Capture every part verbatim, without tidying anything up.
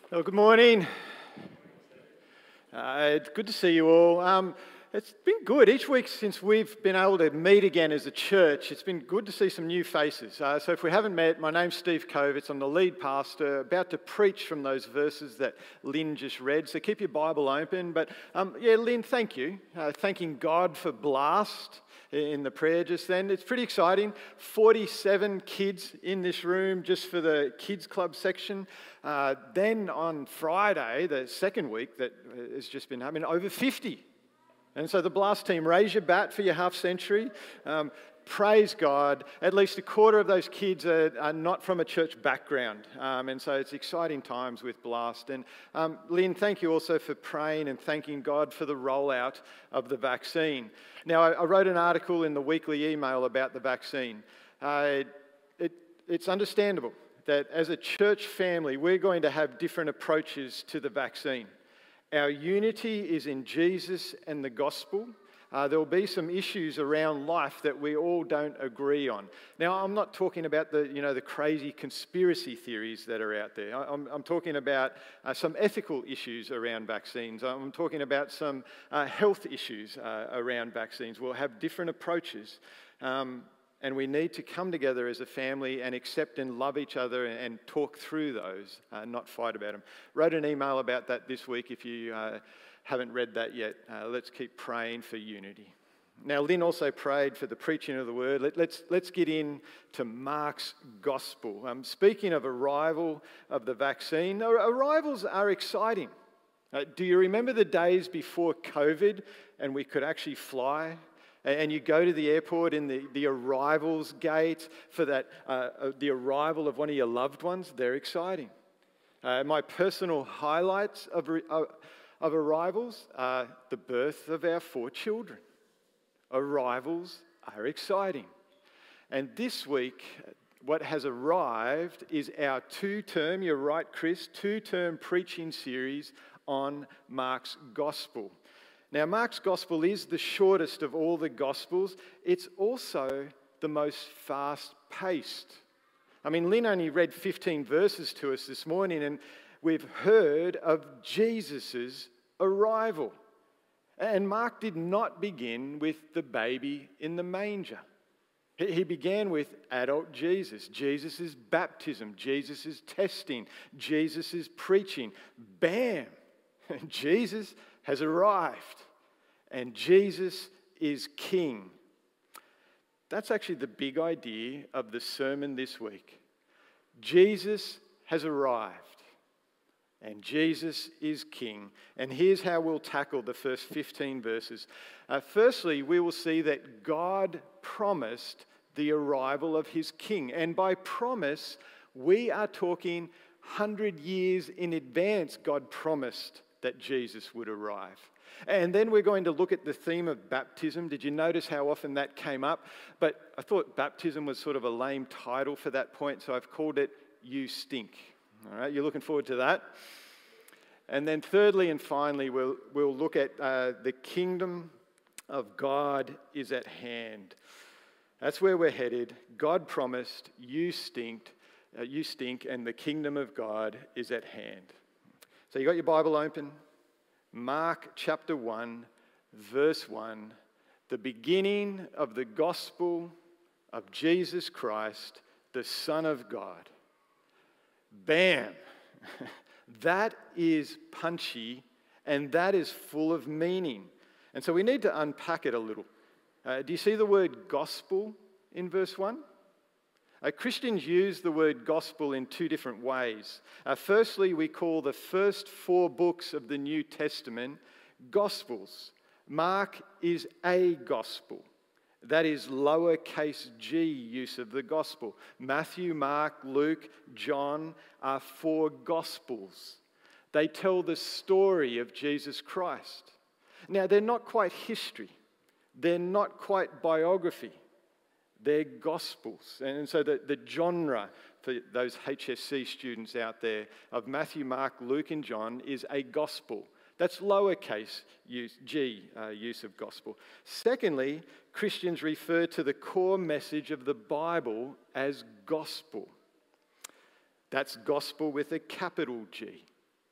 Well, good morning. Uh, it's good to see you all. Um, it's been good each week since we've been able to meet again as a church. It's been good to see some new faces. Uh, so if we haven't met, my name's Steve Kovitz. I'm the lead pastor, about to preach from those verses that Lynn just read. So keep your Bible open. But um, yeah, Lynn, thank you. Uh, thanking God for Blast in the prayer just then. It's pretty exciting. forty-seven kids in this room just for the kids club section. Uh, then on Friday, the second week that has just been happening, over fifty. And so the Blast team, raise your bat for your half century. Um, praise God. At least a quarter of those kids are, are not from a church background. Um, and so it's exciting times with Blast. And um, Lynn, thank you also for praying and thanking God for the rollout of the vaccine. Now, I, I wrote an article in the weekly email about the vaccine. Uh, it, it's understandable that as a church family, we're going to have different approaches to the vaccine. Our unity is in Jesus and the gospel. Uh, there will be some issues around life that we all don't agree on. Now, I'm not talking about the, you know, the crazy conspiracy theories that are out there. I'm, I'm talking about uh, some ethical issues around vaccines. I'm talking about some uh, health issues uh, around vaccines. We'll have different approaches. Um, And we need to come together as a family and accept and love each other and talk through those, uh, not fight about them. Wrote an email about that this week. If you uh, haven't read that yet, uh, let's keep praying for unity. Now, Lynn also prayed for the preaching of the word. Let, let's, let's get in to Mark's gospel. Um, speaking of arrival of the vaccine, arrivals are exciting. Uh, do you remember the days before COVID and we could actually fly? And you go to the airport in the, the arrivals gate for that, uh, the arrival of one of your loved ones. They're exciting. Uh, my personal highlights of, of, of arrivals are the birth of our four children. Arrivals are exciting. And this week, what has arrived is our two-term, you're right, Chris, two-term preaching series on Mark's Gospel. Now, Mark's Gospel is the shortest of all the Gospels. It's also the most fast-paced. I mean, Lynn only read fifteen verses to us this morning, and we've heard of Jesus' arrival. And Mark did not begin with the baby in the manger. He began with adult Jesus, Jesus' baptism, Jesus' testing, Jesus' preaching. Bam! Jesus has arrived, and Jesus is King. That's actually the big idea of the sermon this week. Jesus has arrived, and Jesus is King. And here's how we'll tackle the first fifteen verses. Uh, firstly, we will see that God promised the arrival of his King. And by promise, we are talking one hundred years in advance. God promised that Jesus would arrive. And then we're going to look at the theme of baptism. Did you notice how often that came up? But I thought baptism was sort of a lame title for that point, so I've called it You Stink. All right, you're looking forward to that? And then thirdly and finally, we'll, we'll look at uh, the kingdom of God is at hand. That's where we're headed. God promised, you stinked, uh, you stink, and the kingdom of God is at hand. So you got your Bible open? Mark chapter one, verse one, the beginning of the gospel of Jesus Christ, the Son of God. Bam! That is punchy, and that is full of meaning. And so we need to unpack it a little. Uh, do you see the word gospel in verse one? Uh, Christians use the word gospel in two different ways. Uh, firstly, we call the first four books of the New Testament gospels. Mark is a gospel. That is lowercase g use of the gospel. Matthew, Mark, Luke, John are four gospels. They tell the story of Jesus Christ. Now, they're not quite history. They're not quite biography. They're gospels. And so the, the genre for those H S C students out there of Matthew, Mark, Luke, and John is a gospel. That's lowercase use, G uh, use of gospel. Secondly, Christians refer to the core message of the Bible as gospel. That's gospel with a capital G.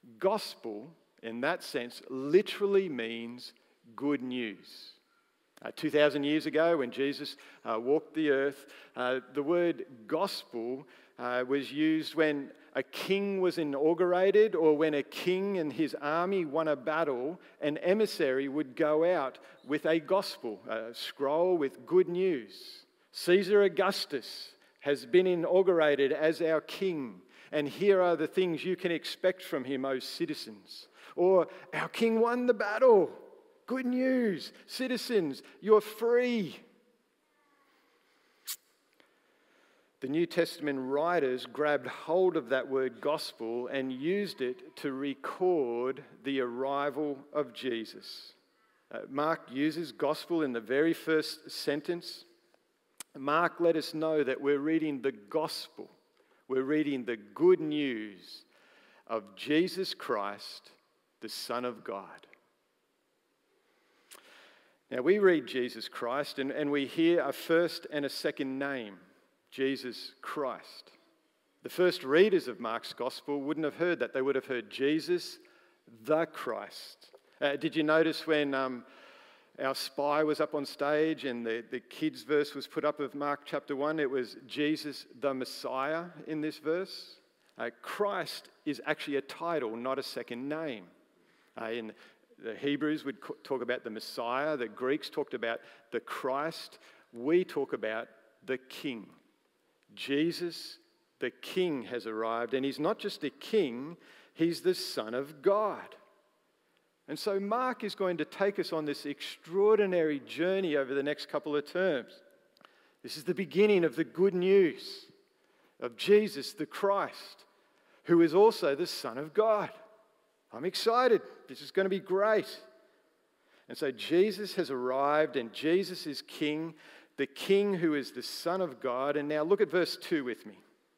Gospel, in that sense, literally means good news. Uh, two thousand years ago, when Jesus uh, walked the earth, uh, the word gospel uh, was used when a king was inaugurated, or when a king and his army won a battle. An emissary would go out with a gospel, a scroll with good news. Caesar Augustus has been inaugurated as our king, and here are the things you can expect from him, O citizens. Or, our king won the battle. Good news, citizens, you're free. The New Testament writers grabbed hold of that word gospel and used it to record the arrival of Jesus. Uh, Mark uses gospel in the very first sentence. Mark let us know that we're reading the gospel. We're reading the good news of Jesus Christ, the Son of God. Now, we read Jesus Christ and, and we hear a first and a second name, Jesus Christ. The first readers of Mark's Gospel wouldn't have heard that. They would have heard Jesus, the Christ. Uh, did you notice when um, our spy was up on stage and the, the kids' verse was put up of Mark chapter one? It was Jesus, the Messiah in this verse. Uh, Christ is actually a title, not a second name. Uh, in The Hebrews would talk about the Messiah. The Greeks talked about the Christ. We talk about the King. Jesus, the King, has arrived. And he's not just a king, he's the Son of God. And so Mark is going to take us on this extraordinary journey over the next couple of terms. This is the beginning of the good news of Jesus, the Christ, who is also the Son of God. I'm excited. This is going to be great. And so Jesus has arrived, and Jesus is King, the King who is the Son of God. And now look at verse two with me.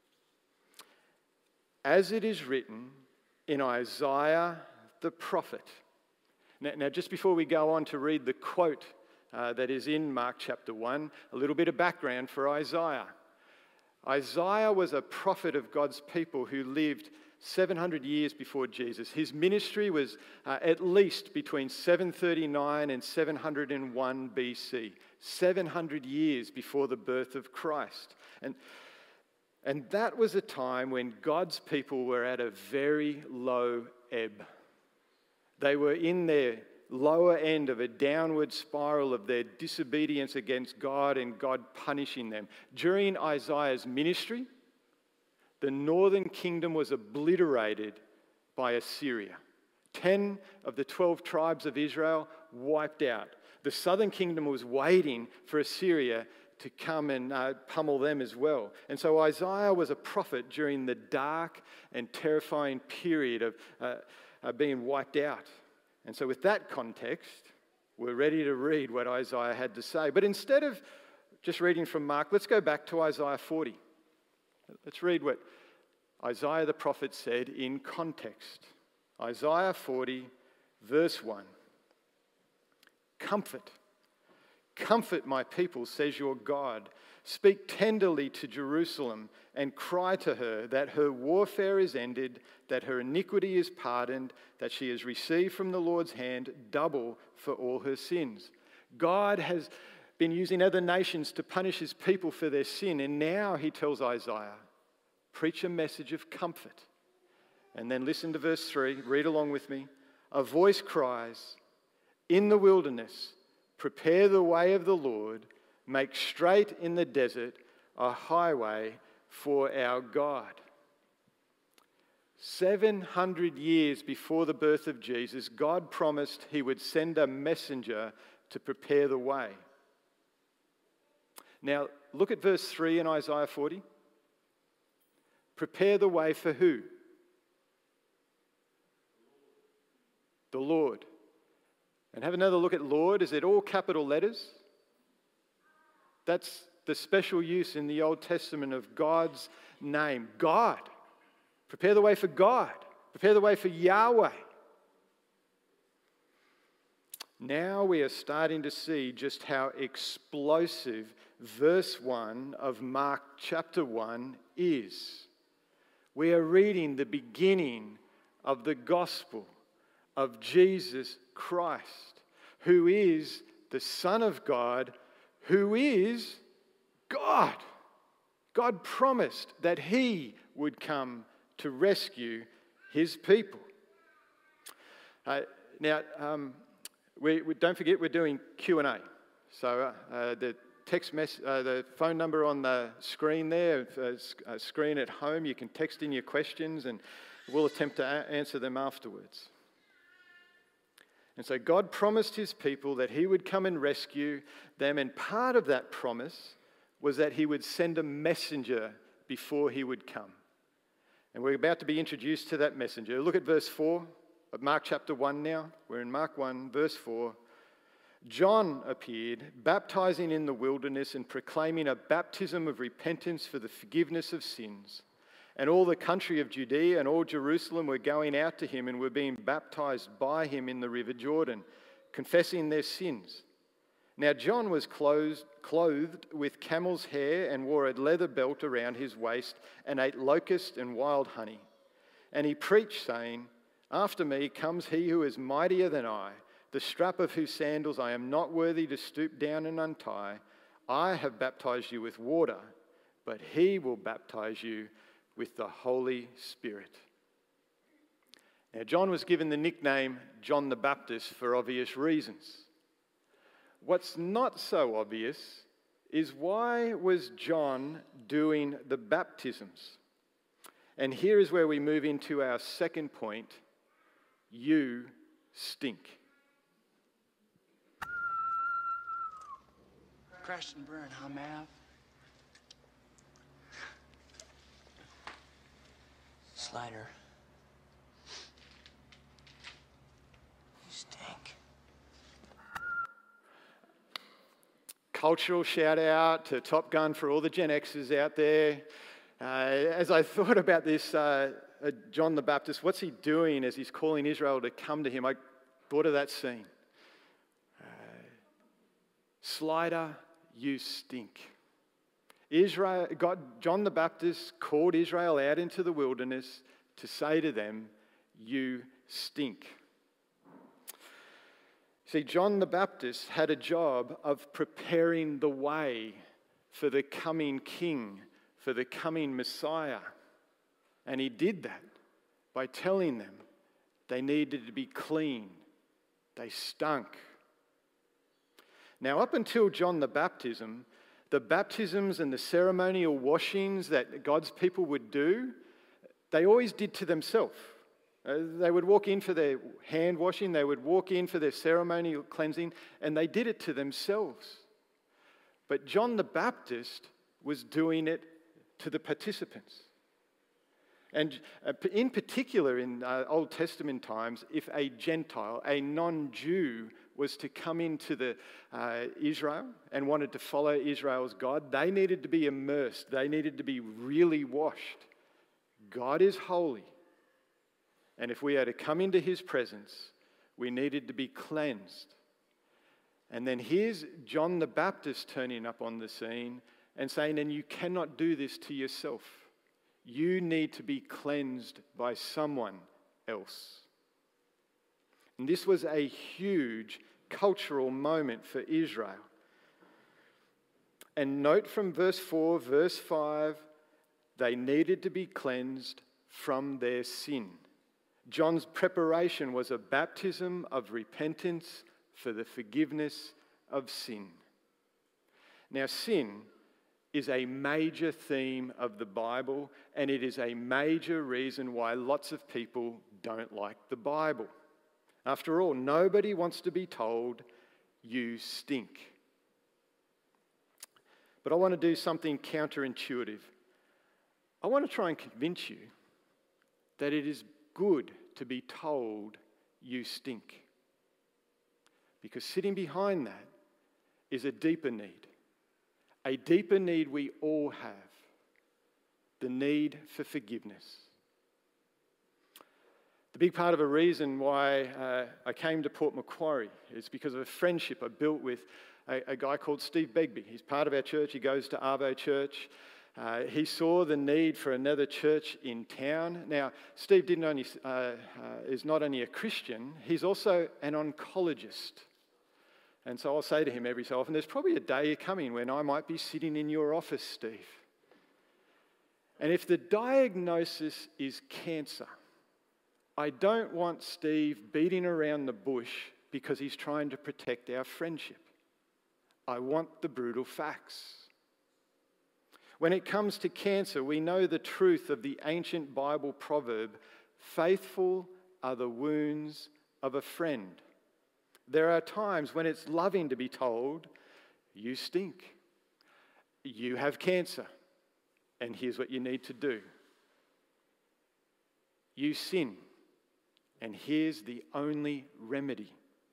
As it is written in Isaiah the prophet. Now, now just before we go on to read the quote uh, that is in Mark chapter one, a little bit of background for Isaiah. Isaiah was a prophet of God's people who lived seven hundred years before Jesus. His ministry was uh, at least between seven thirty-nine and seven hundred one B C, seven hundred years before the birth of Christ. And, and that was a time when God's people were at a very low ebb. They were in their lower end of a downward spiral of their disobedience against God and God punishing them. During Isaiah's ministry, the northern kingdom was obliterated by Assyria. Ten of the twelve tribes of Israel wiped out. The southern kingdom was waiting for Assyria to come and uh, pummel them as well. And so Isaiah was a prophet during the dark and terrifying period of uh, uh, being wiped out. And so with that context, we're ready to read what Isaiah had to say. But instead of just reading from Mark, let's go back to Isaiah forty. Let's read what Isaiah the prophet said in context. Isaiah forty, verse one. Comfort, comfort my people, says your God. Speak tenderly to Jerusalem and cry to her that her warfare is ended, that her iniquity is pardoned, that she has received from the Lord's hand double for all her sins. God has been using other nations to punish his people for their sin, and now he tells Isaiah, preach a message of comfort. And then listen to verse three, read along with me. A voice cries, in the wilderness, prepare the way of the Lord, make straight in the desert a highway for our God. seven hundred years before the birth of Jesus, God promised he would send a messenger to prepare the way. Now, look at verse three in Isaiah forty. Prepare the way for who? The Lord. And have another look at Lord. Is it all capital letters? That's the special use in the Old Testament of God's name. God. Prepare the way for God. Prepare the way for Yahweh. Now we are starting to see just how explosive verse one of Mark chapter one is. We are reading the beginning of the gospel of Jesus Christ, who is the Son of God, who is God. God promised that he would come to rescue his people. Uh, now, um, we, we don't forget we're doing Q and A. So uh, the text mess, uh, the phone number on the screen there, uh, uh, screen at home, you can text in your questions and we'll attempt to a- answer them afterwards. And so God promised his people that he would come and rescue them, and part of that promise was that he would send a messenger before he would come. And we're about to be introduced to that messenger. Look at verse four of Mark chapter one now. We're in Mark one, verse four. John appeared, baptizing in the wilderness and proclaiming a baptism of repentance for the forgiveness of sins. And all the country of Judea and all Jerusalem were going out to him and were being baptized by him in the river Jordan, confessing their sins. Now John was clothed, clothed with camel's hair and wore a leather belt around his waist and ate locust and wild honey. And he preached, saying, "After me comes he who is mightier than I, the strap of whose sandals I am not worthy to stoop down and untie. I have baptized you with water, but he will baptize you with the Holy Spirit." Now, John was given the nickname John the Baptist for obvious reasons. What's not so obvious is why was John doing the baptisms? And here is where we move into our second point: you stink. Crash and burn, huh, Mav? Slider. You stink. Cultural shout out to Top Gun for all the Gen Xers out there. Uh, as I thought about this, uh, uh, John the Baptist, what's he doing as he's calling Israel to come to him? I thought of that scene. Uh, Slider, you stink. Israel, God, John the Baptist called Israel out into the wilderness to say to them, you stink. See, John the Baptist had a job of preparing the way for the coming king, for the coming Messiah. And he did that by telling them they needed to be clean. They stunk. Now, up until John the Baptism, the baptisms and the ceremonial washings that God's people would do, they always did to themselves. Uh, they would walk in for their hand washing, they would walk in for their ceremonial cleansing, and they did it to themselves. But John the Baptist was doing it to the participants. And in particular, in uh, Old Testament times, if a Gentile, a non-Jew, was to come into the uh, Israel and wanted to follow Israel's God, they needed to be immersed. They needed to be really washed. God is holy. And if we are to come into his presence, we needed to be cleansed. And then here's John the Baptist turning up on the scene and saying, and you cannot do this to yourself. You need to be cleansed by someone else. And this was a huge cultural moment for Israel. And note from verse four, verse five, they needed to be cleansed from their sin. John's preparation was a baptism of repentance for the forgiveness of sin. Now, sin is a major theme of the Bible, and it is a major reason why lots of people don't like the Bible. After all, nobody wants to be told, you stink. But I want to do something counterintuitive. I want to try and convince you that it is good to be told, you stink. Because sitting behind that is a deeper need. A deeper need we all have. The need for forgiveness. The big part of a reason why uh, I came to Port Macquarie is because of a friendship I built with a, a guy called Steve Begbie. He's part of our church. He goes to Arvo Church. Uh, he saw the need for another church in town. Now, Steve didn't only, uh, uh, is not only a Christian, he's also an oncologist. And so I'll say to him every so often, there's probably a day coming when I might be sitting in your office, Steve. And if the diagnosis is cancer, I don't want Steve beating around the bush because he's trying to protect our friendship. I want the brutal facts. When it comes to cancer, we know the truth of the ancient Bible proverb, faithful are the wounds of a friend. There are times when it's loving to be told, you stink, you have cancer, and here's what you need to do. You sin, and here's the only remedy.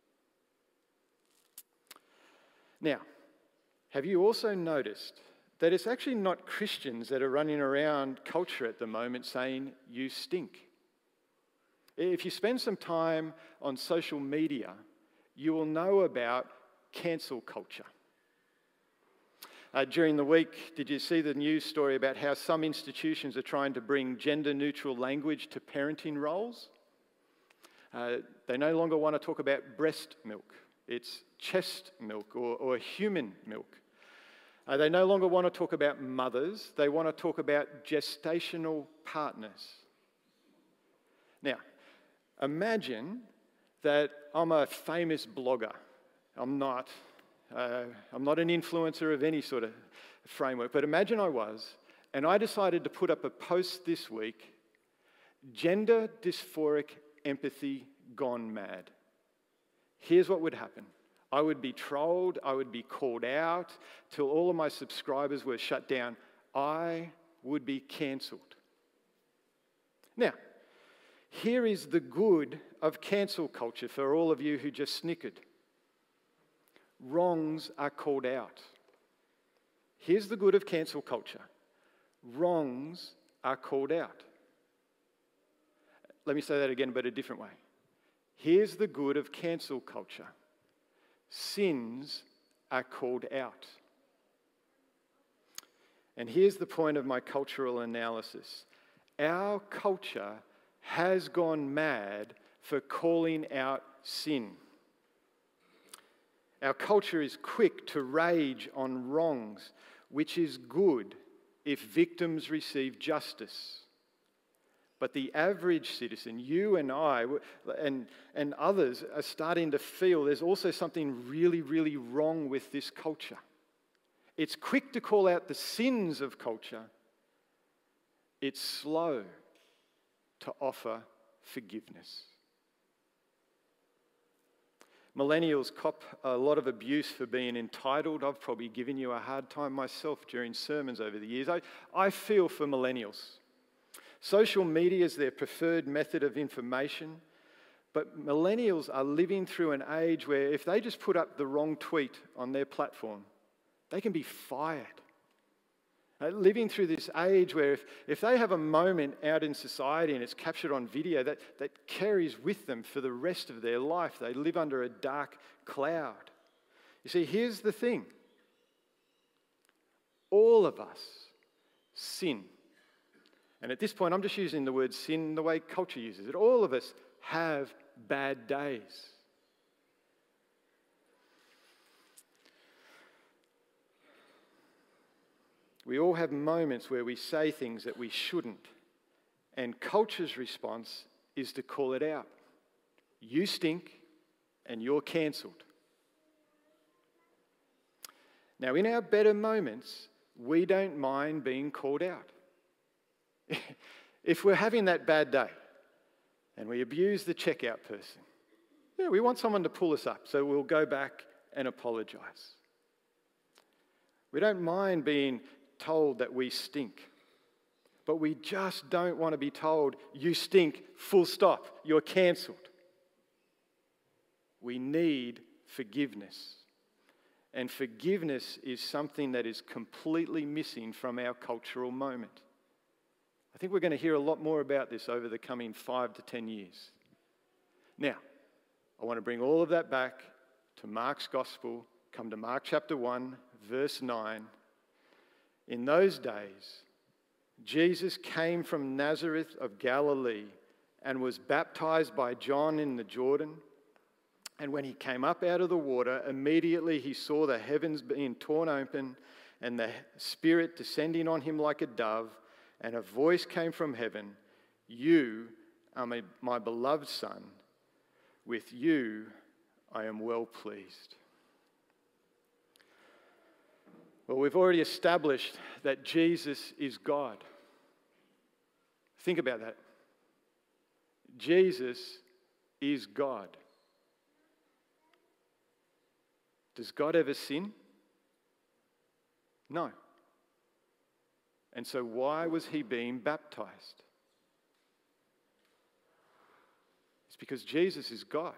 Now, have you also noticed that it's actually not Christians that are running around culture at the moment saying, you stink? If you spend some time on social media, you will know about cancel culture. Uh, during the week, did you see the news story about how some institutions are trying to bring gender-neutral language to parenting roles? Uh, they no longer want to talk about breast milk. It's chest milk or, or human milk. Uh, they no longer want to talk about mothers. They want to talk about gestational partners. Now, imagine that I'm a famous blogger. I'm not. Uh, I'm not an influencer of any sort of framework. But imagine I was, and I decided to put up a post this week, gender dysphoric empathy gone mad. Here's what would happen. I would be trolled, I would be called out till all of my subscribers were shut down. I would be cancelled. Now, here is the good of cancel culture for all of you who just snickered. Wrongs are called out. Here's the good of cancel culture. Wrongs are called out. Let me say that again, but a different way. Here's the good of cancel culture. Sins are called out. And here's the point of my cultural analysis. Our culture has gone mad for calling out sin. Our culture is quick to rage on wrongs, which is good if victims receive justice. But the average citizen, you and I, and, and others are starting to feel there's also something really, really wrong with this culture. It's quick to call out the sins of culture. It's slow to offer forgiveness. Millennials cop a lot of abuse for being entitled. I've probably given you a hard time myself during sermons over the years. I, I feel for millennials. Social media is their preferred method of information, but millennials are living through an age where if they just put up the wrong tweet on their platform, they can be fired. Uh, living through this age where if, if they have a moment out in society and it's captured on video, that, that carries with them for the rest of their life. They live under a dark cloud. You see, here's the thing. All of us sin. And at this point, I'm just using the word sin the way culture uses it. All of us have bad days. We all have moments where we say things that we shouldn't. And culture's response is to call it out. You stink and you're cancelled. Now, in our better moments, we don't mind being called out. If we're having that bad day and we abuse the checkout person, yeah, we want someone to pull us up, so we'll go back and apologise. We don't mind being told that we stink, but we just don't want to be told, you stink, full stop, you're cancelled. We need forgiveness. And forgiveness is something that is completely missing from our cultural moment. I think we're going to hear a lot more about this over the coming five to ten years. Now, I want to bring all of that back to Mark's Gospel. Come to Mark chapter one, verse nine. In those days, Jesus came from Nazareth of Galilee and was baptized by John in the Jordan. And when he came up out of the water, immediately he saw the heavens being torn open and the Spirit descending on him like a dove, and a voice came from heaven, "You are my, my beloved Son. With you I am well pleased." Well, we've already established that Jesus is God. Think about that. Jesus is God. Does God ever sin? No. And so why was he being baptized? It's because Jesus is God,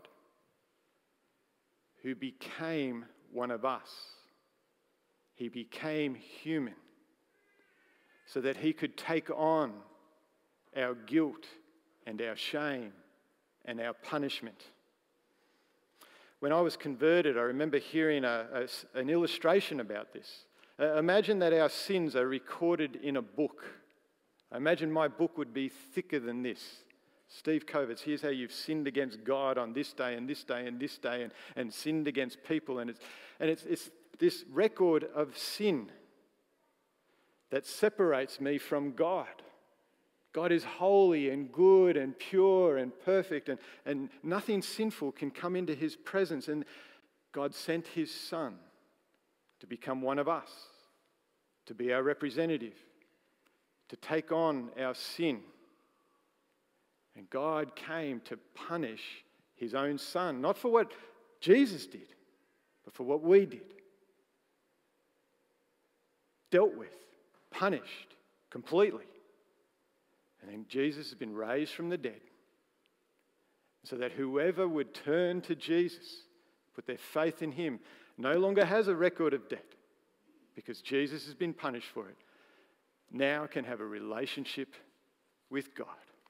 who became one of us. He became human so that he could take on our guilt and our shame and our punishment. When I was converted, I remember hearing a, a, an illustration about this. Uh, imagine that our sins are recorded in a book. I imagine my book would be thicker than this. Steve Kovitz, here's how you've sinned against God on this day and this day and this day and, and sinned against people. And, it's, and it's, it's this record of sin that separates me from God. God is holy and good and pure and perfect, and, and nothing sinful can come into his presence. And God sent his Son to become one of us, to be our representative, to take on our sin. And God came to punish his own Son, not for what Jesus did, but for what we did. Dealt with, punished completely. And then Jesus has been raised from the dead so that whoever would turn to Jesus, put their faith in him, no longer has a record of debt because Jesus has been punished for it. Now can have a relationship with God.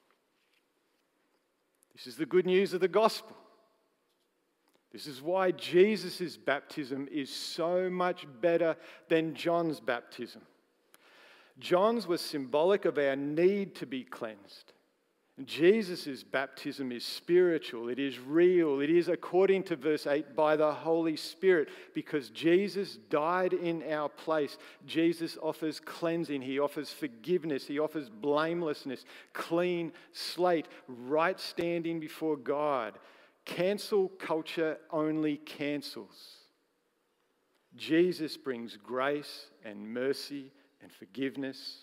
This is the good news of the gospel. This is why Jesus' baptism is so much better than John's baptism. John's was symbolic of our need to be cleansed. Jesus' baptism is spiritual, it is real, it is, according to verse eight, by the Holy Spirit, because Jesus died in our place. Jesus offers cleansing, he offers forgiveness, he offers blamelessness, clean slate, right standing before God. Cancel culture only cancels. Jesus brings grace and mercy and forgiveness.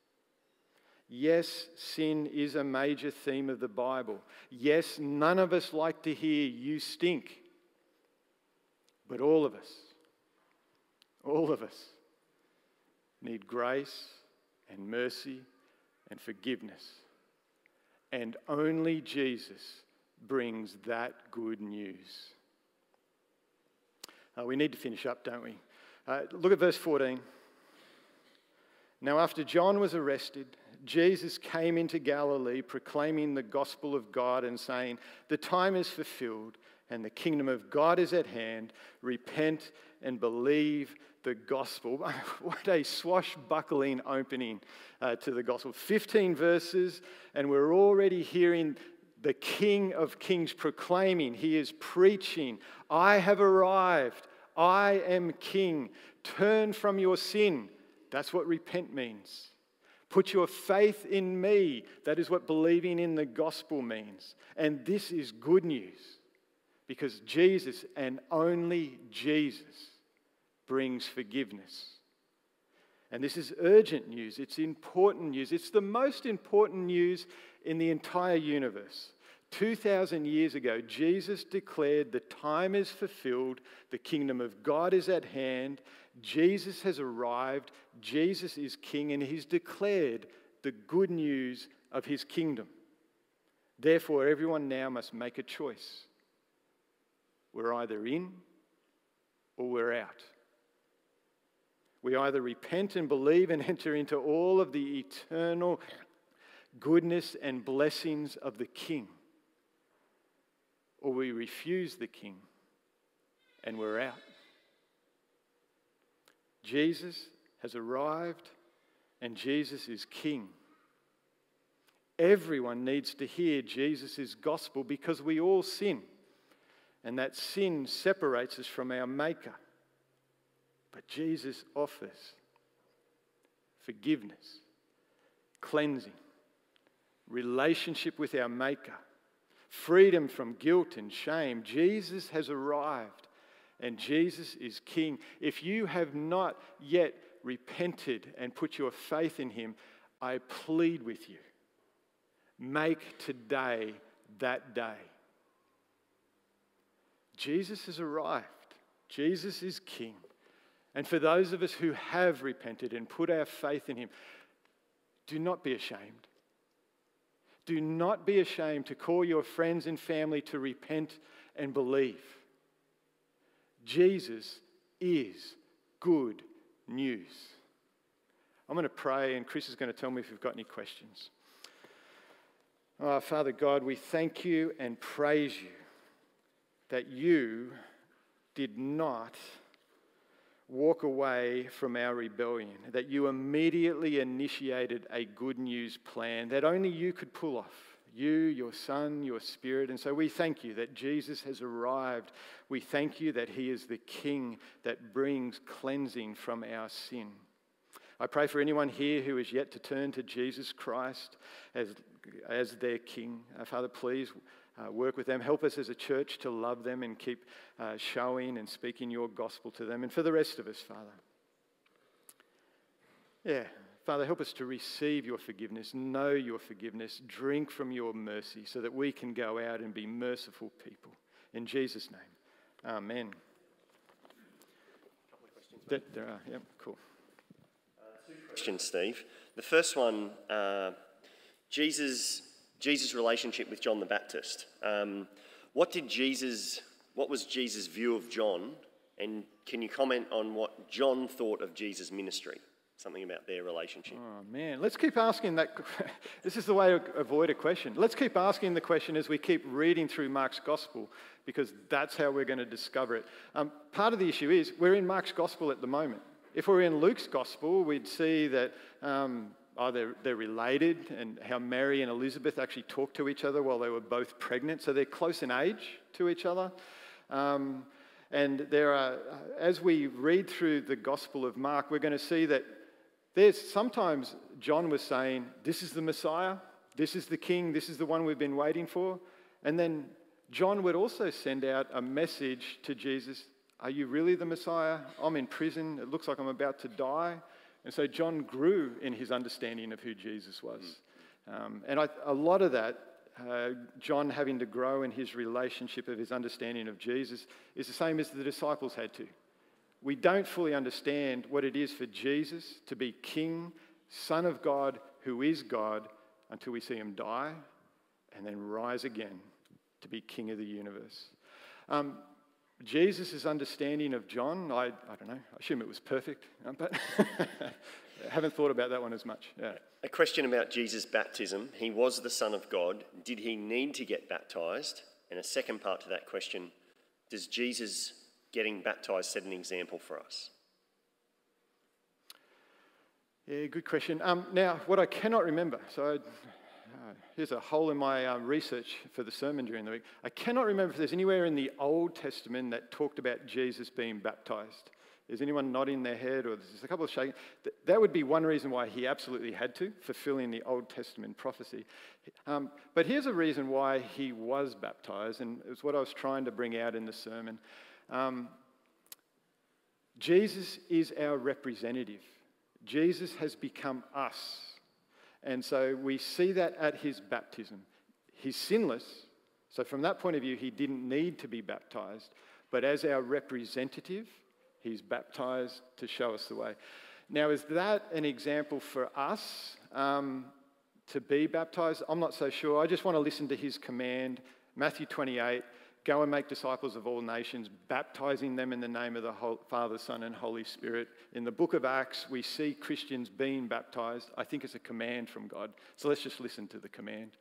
Yes, sin is a major theme of the Bible. Yes, none of us like to hear "you stink." But all of us, all of us need grace and mercy and forgiveness. And only Jesus brings that good news. Uh, we need to finish up, don't we? Uh, look at verse fourteen. Now, after John was arrested, Jesus came into Galilee proclaiming the gospel of God and saying, "The time is fulfilled and the kingdom of God is at hand. Repent and believe the gospel." What a swashbuckling opening uh, to the gospel. fifteen verses, and we're already hearing the King of Kings proclaiming. He is preaching, "I have arrived. I am King. Turn from your sin." That's what repent means. Put your faith in me. That is what believing in the gospel means. And this is good news because Jesus and only Jesus brings forgiveness. And this is urgent news. It's important news. It's the most important news in the entire universe. two thousand years ago, Jesus declared the time is fulfilled, the kingdom of God is at hand, Jesus has arrived, Jesus is king, and he's declared the good news of his kingdom. Therefore, everyone now must make a choice. We're either in or we're out. We either repent and believe and enter into all of the eternal goodness and blessings of the King, or we refuse the King and we're out. Jesus has arrived and Jesus is King. Everyone needs to hear Jesus' gospel because we all sin, and that sin separates us from our Maker. But Jesus offers forgiveness, cleansing, relationship with our Maker, freedom from guilt and shame. Jesus has arrived and Jesus is King. If you have not yet repented and put your faith in him, I plead with you, make today that day. Jesus has arrived. Jesus is King. And for those of us who have repented and put our faith in him, do not be ashamed. Do not be ashamed to call your friends and family to repent and believe. Jesus is good news. I'm going to pray, and Chris is going to tell me if you've got any questions. Oh, Father God, we thank you and praise you that you did not walk away from our rebellion, that you immediately initiated a good news plan that only you could pull off. You, your Son, your Spirit. And so we thank you that Jesus has arrived. We thank you that he is the King that brings cleansing from our sin. I pray for anyone here who is yet to turn to Jesus Christ as, as their King. Uh, Father, please uh, work with them. Help us as a church to love them and keep uh, showing and speaking your gospel to them. And for the rest of us, Father, yeah, Father, help us to receive your forgiveness, know your forgiveness, drink from your mercy so that we can go out and be merciful people. In Jesus' name, amen. Couple of questions, There, there are, yep, cool. Question, Steve. The first one, uh, Jesus, Jesus' relationship with John the Baptist. Um, what did Jesus? What was Jesus' view of John? And can you comment on what John thought of Jesus' ministry? Something about their relationship. Oh man, let's keep asking that. This is the way to avoid a question. Let's keep asking the question as we keep reading through Mark's gospel, because that's how we're going to discover it. Um, part of the issue is we're in Mark's gospel at the moment. If we were in Luke's gospel, we'd see that um, oh, they're, they're related, and how Mary and Elizabeth actually talked to each other while they were both pregnant. So they're close in age to each other. Um, and there are, as we read through the gospel of Mark, we're going to see that there's sometimes John was saying, this is the Messiah, this is the King, this is the one we've been waiting for. And then John would also send out a message to Jesus. Are you really the Messiah? I'm in prison. It looks like I'm about to die. And so John grew in his understanding of who Jesus was. Um, and I, a lot of that, uh, John having to grow in his relationship of his understanding of Jesus, is the same as the disciples had to. We don't fully understand what it is for Jesus to be King, Son of God, who is God, until we see him die and then rise again to be King of the universe. Um, Jesus' understanding of John, I, I don't know, I assume it was perfect, but I haven't thought about that one as much. Yeah. A question about Jesus' baptism. He was the Son of God. Did he need to get baptised? And a second part to that question, does Jesus getting baptised set an example for us? Yeah, good question. Um, now, what I cannot remember, so I, uh, here's a hole in my uh, research for the sermon during the week. I cannot remember if there's anywhere in the Old Testament that talked about Jesus being baptised. Is anyone nodding their head, or there's a couple of shaking? That would be one reason why he absolutely had to, fulfilling the Old Testament prophecy. Um, but here's a reason why he was baptised, and it's what I was trying to bring out in the sermon. Um, Jesus is our representative. Jesus has become us. And so we see that at his baptism. He's sinless, so from that point of view, he didn't need to be baptised. But as our representative, he's baptised to show us the way. Now, is that an example for us um, to be baptised? I'm not so sure. I just want to listen to his command, Matthew twenty-eight, go and make disciples of all nations, baptizing them in the name of the Father, Son, and Holy Spirit. In the book of Acts, we see Christians being baptized. I think it's a command from God. So let's just listen to the command.